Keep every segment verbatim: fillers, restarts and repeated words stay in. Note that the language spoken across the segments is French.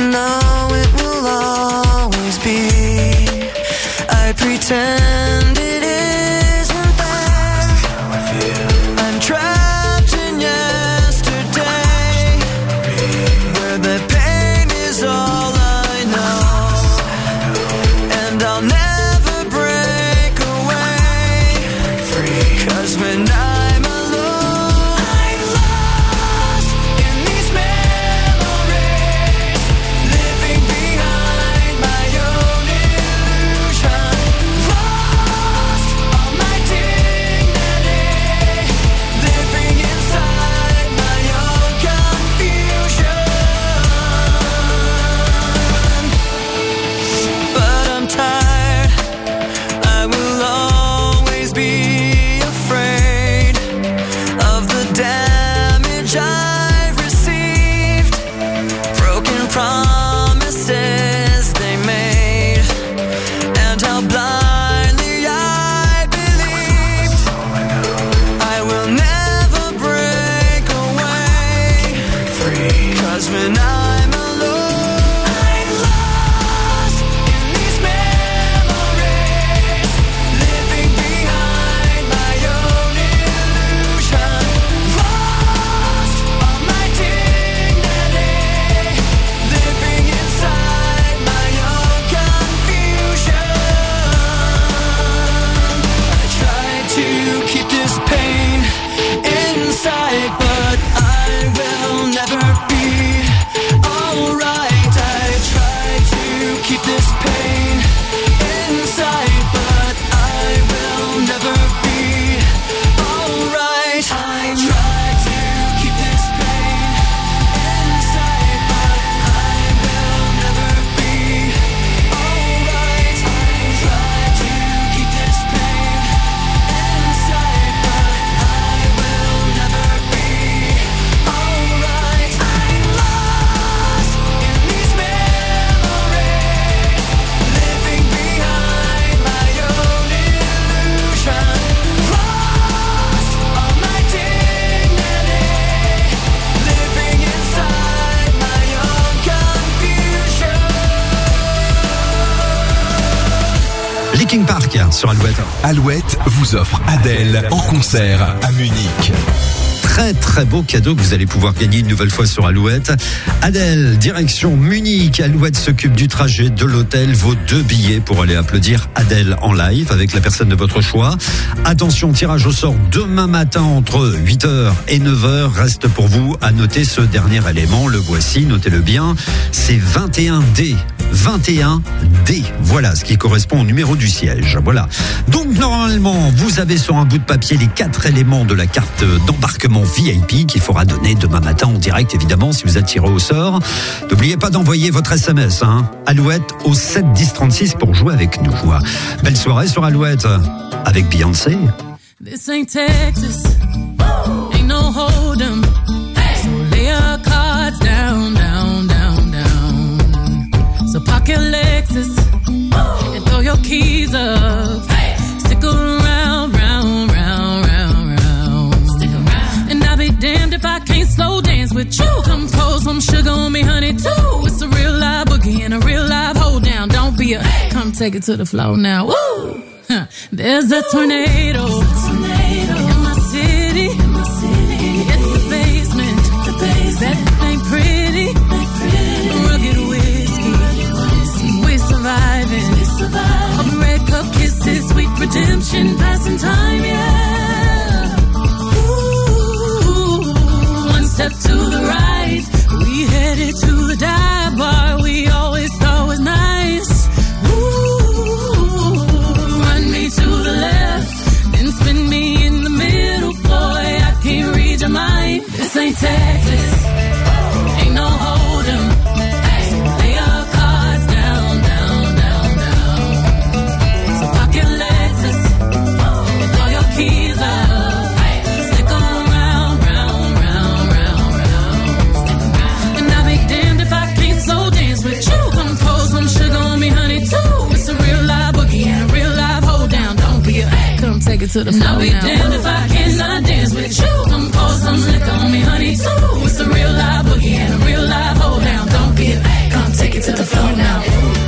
know it will always be. I pretend it isn't there. That's how I feel. I'm trapped in yesterday, where the pain is all I know, and I'll never break away, free. 'Cause when I'm alone, I'm lost in these memories, living behind my own illusion, lost all my dignity, living inside my own confusion. But I'm tired, I will always be afraid of the damage I've received, broken promises they made, and how blindly I believed. I will never break away, free. 'Cause when I'm alone, I'm lost in these memories, living behind my own illusion, lost all my dignity, living inside my own confusion. I try to keep this pain inside, but I will never be alright. I try to keep this pain inside, but I will never be alright. I try to keep this pain inside, but I will never be alright. I try to keep this pain inside, but I will never be alright. I'm lost in these memories, living behind my own illusion, lost all my dignity, living inside my own confusion. Linkin Park sur Alouette. Alouette vous offre Adèle en concert à Munich. Très très beau cadeau que vous allez pouvoir gagner une nouvelle fois sur Alouette. Adèle, direction Munich. Alouette s'occupe du trajet, de l'hôtel, vos deux billets pour aller applaudir Adèle en live avec la personne de votre choix. Attention, tirage au sort demain matin entre huit heures et neuf heures. Reste pour vous à noter ce dernier élément. Le voici, notez-le bien. C'est vingt et un D. vingt et un D. Voilà ce qui correspond au numéro du siège. Voilà. Donc normalement, vous avez sur un bout de papier les quatre éléments de la carte d'embarquement V I P qu'il faudra donner demain matin en direct, évidemment, si vous êtes tiré au sort. N'oubliez pas d'envoyer votre S M S, hein, Alouette au sept dix trente-six pour jouer avec nous. Belle soirée sur Alouette avec Beyoncé. This ain't Texas, ain't no hold'em, so lay your cards down, down, down, down. So park your Lexus and throw your keys up. Stick around, round, round, round, round. Stick around. And I'll be damned if I can't slow dance with you. Come pour some sugar on me, honey, too. It's a real live boogie and a real live hold down. Don't be a, come take it to the floor now. Woo! Huh. There's a tornado, tornado in my city. In my city. It's the basement. The basement. That ain't pretty. Ain't pretty. Rugged whiskey. whiskey. We're surviving. We're surviving. Of red cup kisses, sweet redemption, passing time, yeah. Ooh, one step to the right, we headed to the dive bar we always thought was nice. To the left, then spin me in the middle, boy, I can't read your mind. This ain't Texas, ain't no hold'em, hey, lay your cards down, down, down, down. So park your Lexus, and throw your keys up, hey, stick around, round, round, round, round. And I'll be damned if I can't slow dance with you. Come pour some sugar on me, honey, too. It's a real live boogie and a real live hold down. Don't be a, come take it to the floor. I'll be now. Damned if I cannot dance with you. Come pour some liquor on me, honey, too. It's a real live boogie and a real live hold down. Don't be a, come take to the floor now.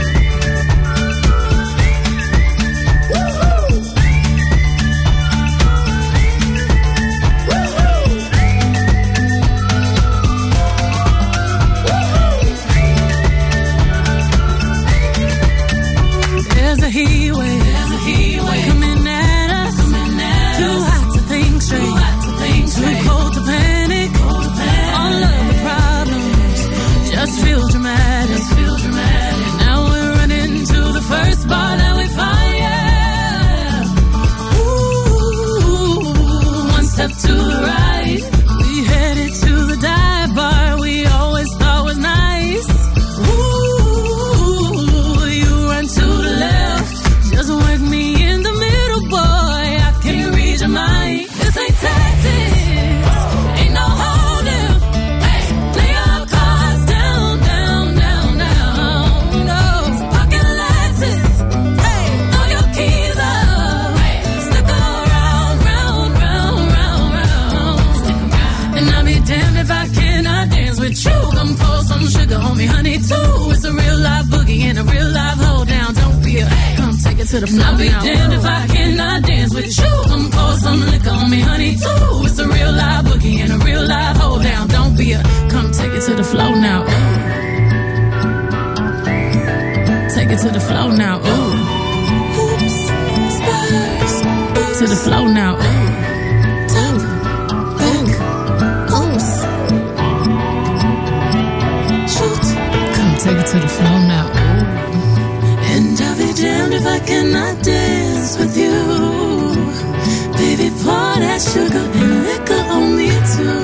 There's a heat wave, there's a heat wave coming at us, coming at too us. Hot to think straight, too hot to think straight, too cold to panic, cold to panic. All of the problems just feel dramatic, just feel dramatic. And now we're running to the first bar that we find, yeah. Ooh, one step to the right, we headed to the dive bar we always thought was nice. Ooh, you run to the left, just work me in the middle, boy. I can't read your mind. This ain't Texas, ain't no holding. Hey, lay your cards down, down, down, down. No, pocket Lexus. Hey, throw your keys up. Hey, stick around, round, round, round, round. Stick around. And I'll be damned if I cannot dance with you. Come pour some sugar on me, honey, too. It's a real life boogie and a real life hold down. Don't be a come take it to the floor. I'll be damned if I cannot dance with you. Come pour some liquor on me, honey, too. It's a real live boogie and a real live hold down. Don't be a come take it to the floor now. Ooh. Take it to the floor now. Ooh. Oops, spurs. To the floor now. Ooh. Top, back, oops. Shoot. Come take it to the floor now. Ooh. And I'll be damned if I cannot dance with you. Baby, pour that sugar and liquor on me too.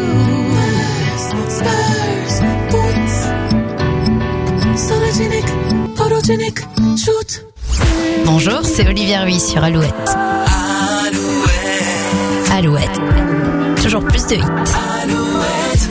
Spurs, boots, sologenic, photogenic, shoot. Bonjour, c'est Olivia Ruiz sur Alouette. Alouette. Alouette. Toujours plus de hits. Alouette.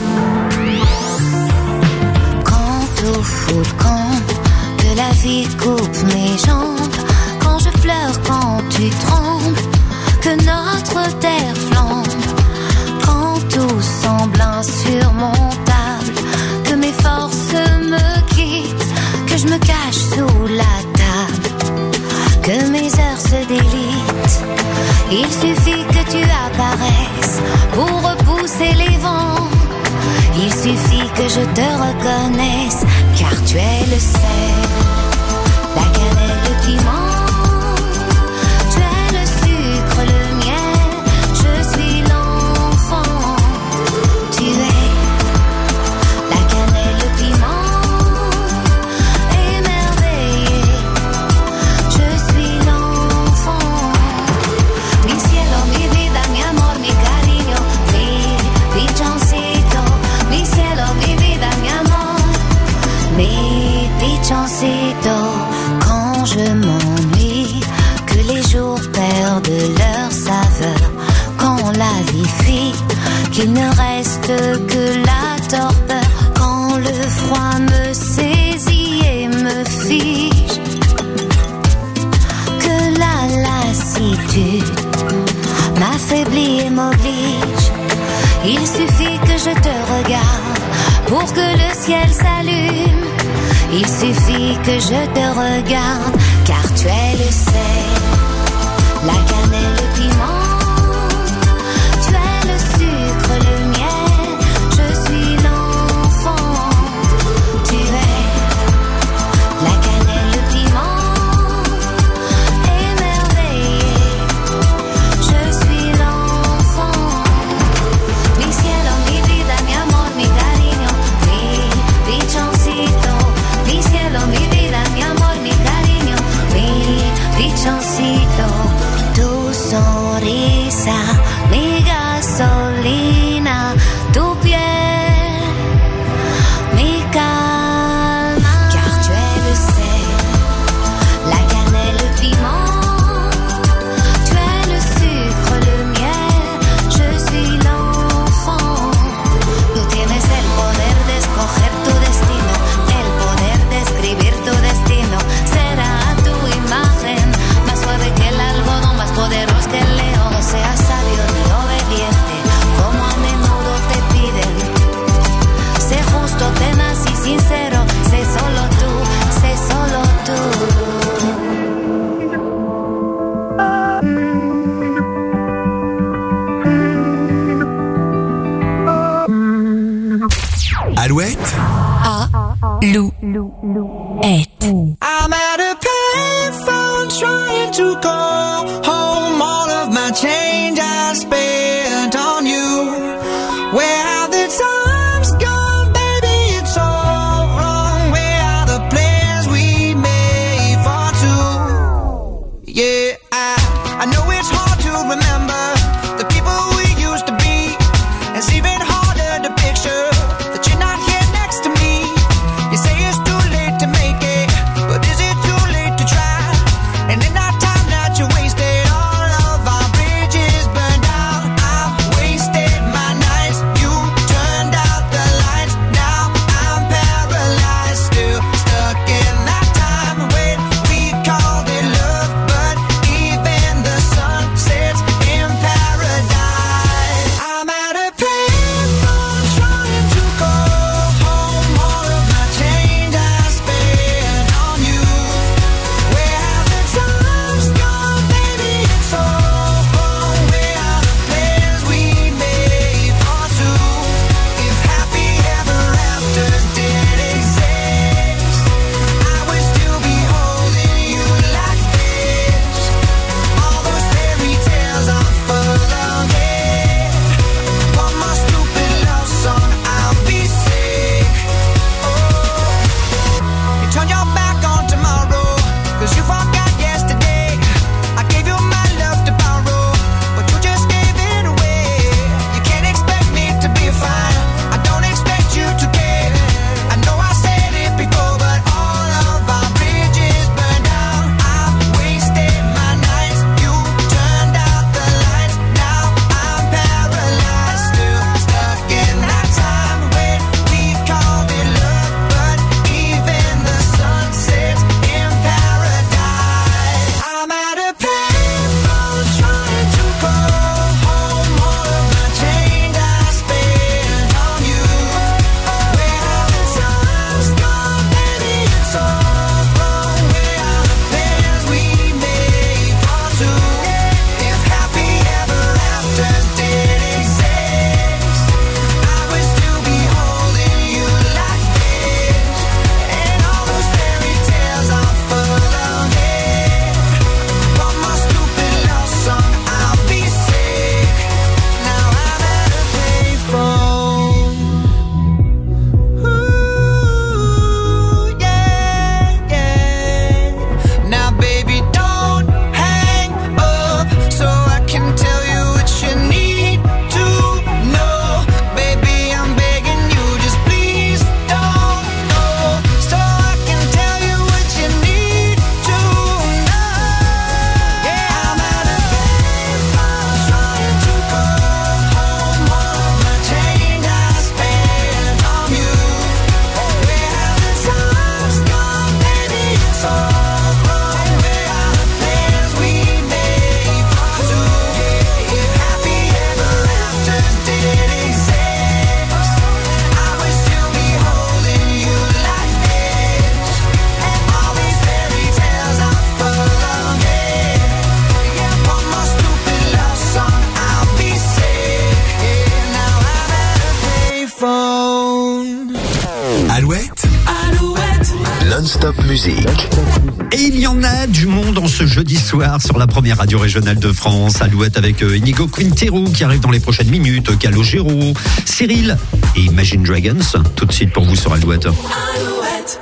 Quand au fond le camp, que la vie coupe mes jambes, quand je pleure, quand tu trembles, que notre terre flambe, quand tout semble insurmontable, que mes forces me quittent, que je me cache sous la table, que mes heures se délitent. Il suffit que tu apparaisses pour repousser les vents. Il suffit que je te reconnaisse, car tu es le sel, la cannelle, le piment. Tu es le sucre, le miel, je suis l'enfant. Tu es la cannelle, le piment, émerveillé. Je suis l'enfant. Mi cielo, mi vida, mi amor, mi cariño, mi pichoncito. Mi cielo, mi vida, mi amor, mi pichoncito. Quand je m'ennuie, que les jours perdent leur saveur, quand la vie fuit, qu'il ne reste que la torpeur, quand le froid me saisit et me fige, que la lassitude m'affaiblit et m'oblige. Il suffit que je te regarde pour que le ciel s'allume. Il suffit que je te regarde, car tu es le sel, la cannelle, le piment. Tu es le sucre, le miel, je suis l'enfant. Tu es la cannelle, le piment, émerveillé. Je suis l'enfant. Mi cielo, mi vida, mi amor, mi cariño, mi pichoncito. Mi cielo, mi vida, mi amor, mi cariño, mi pichoncito. Tu sonrisa I'm at a payphone trying to call home. All of my change I spent on you. Where have the times gone, baby? It's all wrong. Where are the plans we made for two? Yeah, I, I know it's hard to remember the people we used to be. It's even harder to picture that you're not here next to me. You say it's too late to make it, but is it too late to try? And in that time that you wasted, all of our bridges burned out. I've wasted my nights, you turned out the lights. Now I'm paralyzed, still stuck in that time when we called it love. But even the sun sets in paradise. I'm at a payphone trying to call home. All of my change I spent on you. Where have the times gone, baby? It's all wrong. Where are the plans we made for two? If happy ever afters did exist, I would still be holding you like this. All those fairy tales are full of it. One more stupid love song, I'll be sick. Oh, you turn your back on tomorrow, 'cause you forgot yesterday. I gave you my love to borrow, but you just gave it away. You can't expect me to be fine, I don't expect you to care. I know I said it before, but all of our bridges burned out. I've wasted my nights, you turned out the lights. Now I'm paralyzed, still stuck in that time when we called it love. But even the sun sets in paradise. I'm at a payphone trying to call home. All of my change I spent on you. Where have the times gone, baby? It's all wrong. Where are the plans we made for two? If happy ever afters did exist, I would still be holding you like this. And all those fairy tales are full of it. One more stupid love song, I'll be sick. Now I'm at a payphone. Ooh, yeah, yeah. Now baby, don't hang up so I can tell you what you need to know. Baby, I'm begging you, just please don't go, so I can tell you what you need to know. Yeah, I'm at a payphone trying to call home. All of my change I spent on you. Where have the times gone, baby? It's all wrong. Where are the plans we made for two? If happy ever afters did exist, I would still be holding you like this. And all these fairy tales are full of it. Yeah, one more stupid love song, I'll be sick. Yeah, now I'm at a payphone. Alouette, Alouette. Non-stop musique. Et il y en a du monde en ce jeudi soir sur la première radio régionale de France. Alouette avec euh, Inigo Quintero qui arrive dans les prochaines minutes, Calogero, Cyril et Imagine Dragons. Tout de suite pour vous sur Alouette. Alouette.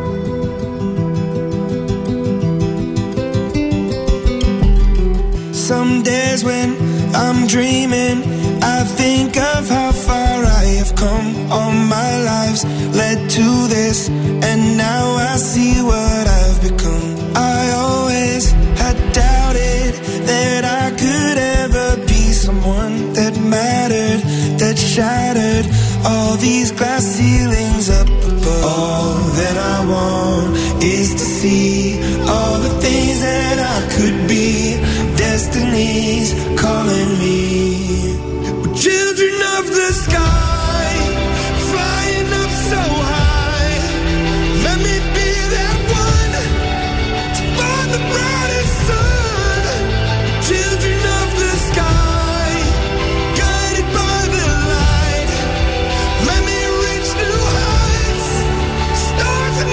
Some days when I'm dreaming, I think of how far I have come. All my lives led to this, and now I see what I've become. I always had doubted that I could ever be someone that mattered, that shattered all these glass ceilings up above. All that I want is to see all the things that I could be. Destiny's calling me. We're children of the sky, flying up so high. Let me be that one to find the brightest sun. Children of the sky, guided by the light. Let me reach new heights, stars in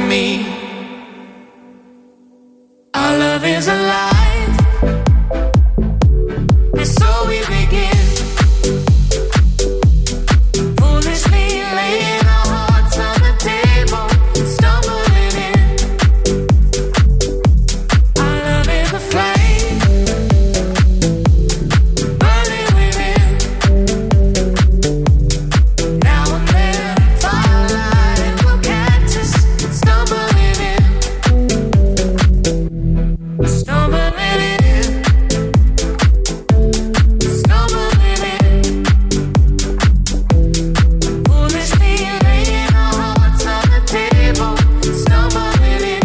me. Our love is alive, and so we begin. Foolishly laying our hearts on the table, stumbling in. Our love is a flame, burning within. Now and then, firelight will catch us, stumbling in. Stumbling in, stumbling in. Foolishly laying our hearts on the table, stumbling in.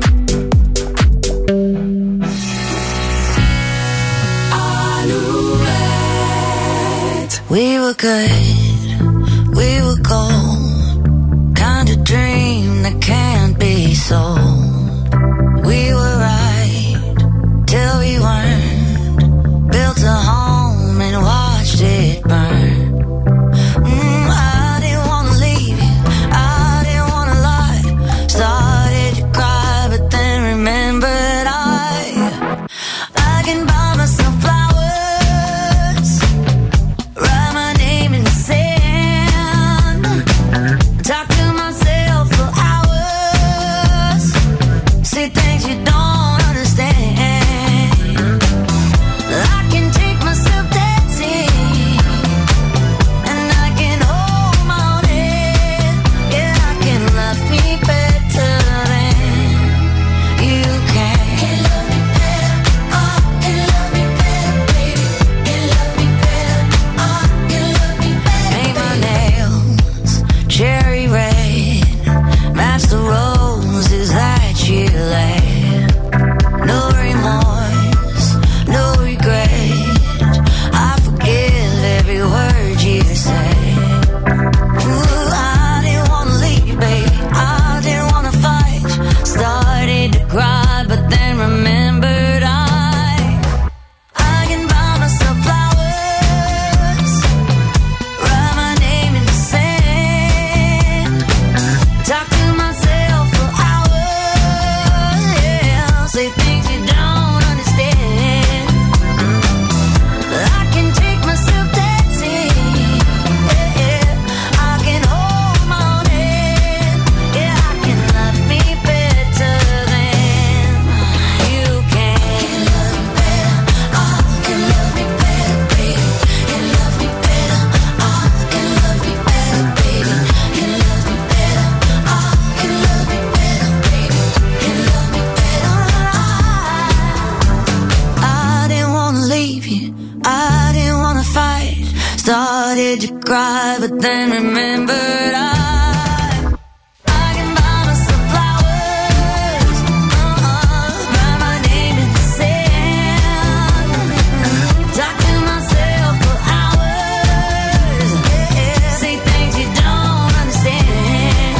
Alouette. We were good, we were gold, kind of dream that can't be sold. We were right till we weren't, built a home and watched it burn. Mm, I didn't wanna leave you, I didn't wanna lie. Started to cry, but then remembered I I can buy myself flowers, write my name in the sand, talk to myself for hours, say things you don't understand. I can take myself dancing, and I can hold my own head. Yeah, I can love me better than you can. Can love me better, oh, can love me better, baby. Can love me better, oh, can love me better. Paint my nails cherry red, match the roses that you laid. No remorse, no regret. I forgive every word you say. Ooh, I didn't wanna leave, baby. I didn't wanna fight. Started to cry, but then remembered I I can buy myself flowers, write my name in the sand, talk to myself for hours. Yeah, say things you don't understand. I can take myself dancing. Yeah, yeah. I can hold my own head. Yeah, I can love me better than you can. Can love me better, oh, can love me better, baby. Can love me better, oh, can love me better, baby. Can love me better, oh, can love me better, baby. Can love me better. I, I didn't wanna leave you, I didn't wanna fight. Started to cry, but then remembered I I can buy myself flowers, uh-uh, write my name in the sand, talk to myself for hours. Yeah, say things you don't understand.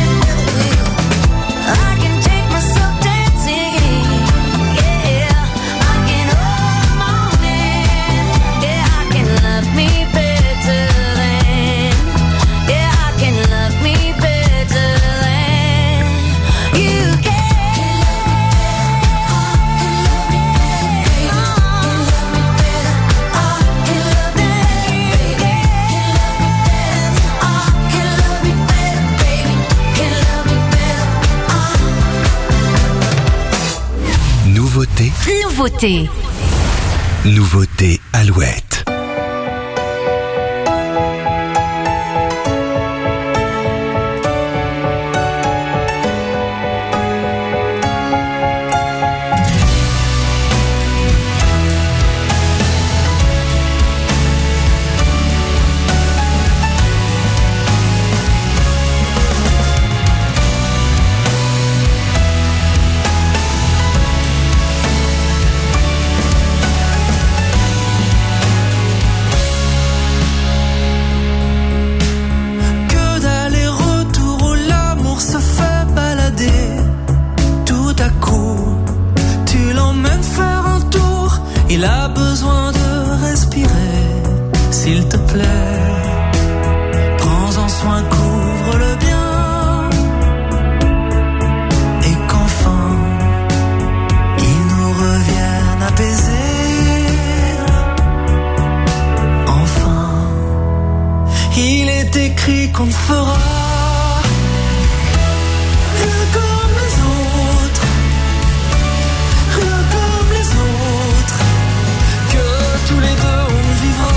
I can take myself dancing. Yeah, I can hold my own hand. Yeah, I can love me better than. Yeah, I can love me better than you can. Nouveauté, Nouveauté. nouveauté Alouette. Il a besoin de respirer, s'il te plaît. Prends-en soin, couvre-le bien. Il est écrit qu'on ne fera rien comme les autres, rien comme les autres, que tous les deux on vivra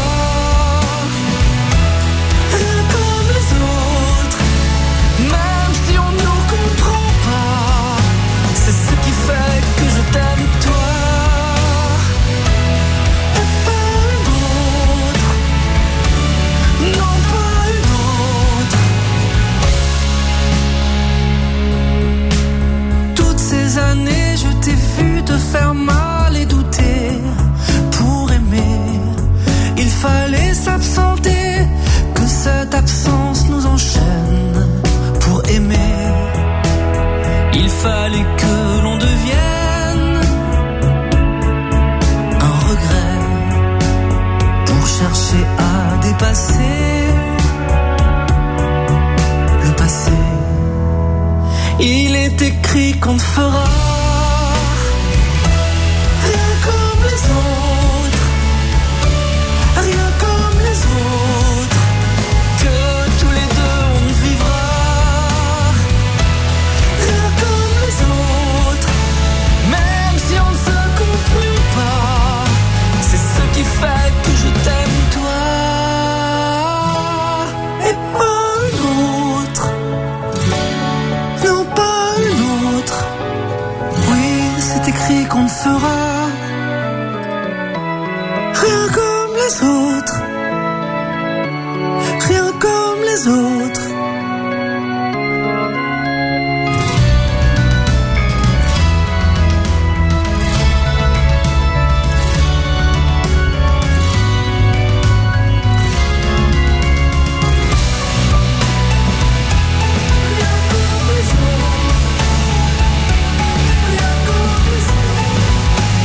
rien comme les autres, même si on ne nous comprend pas. C'est ce qui fait que je t'aime toi, et pas une autre, non pas une autre. Toutes ces années je t'ai vu te faire mal et douter. Pour aimer, il fallait s'absenter, que cette absence nous enchaîne. Pour aimer, il fallait que l'on devienne un regret pour chercher à dépasser le passé. Il est écrit qu'on ne fera rien comme les autres, rien comme les autres, que tous les deux on vivra rien comme les autres, même si on ne se comprend pas. C'est ce qui fait que je t'aime toi, et pas une autre, non pas une autre. Oui, c'est écrit qu'on ne fera rien comme les autres, rien comme les autres.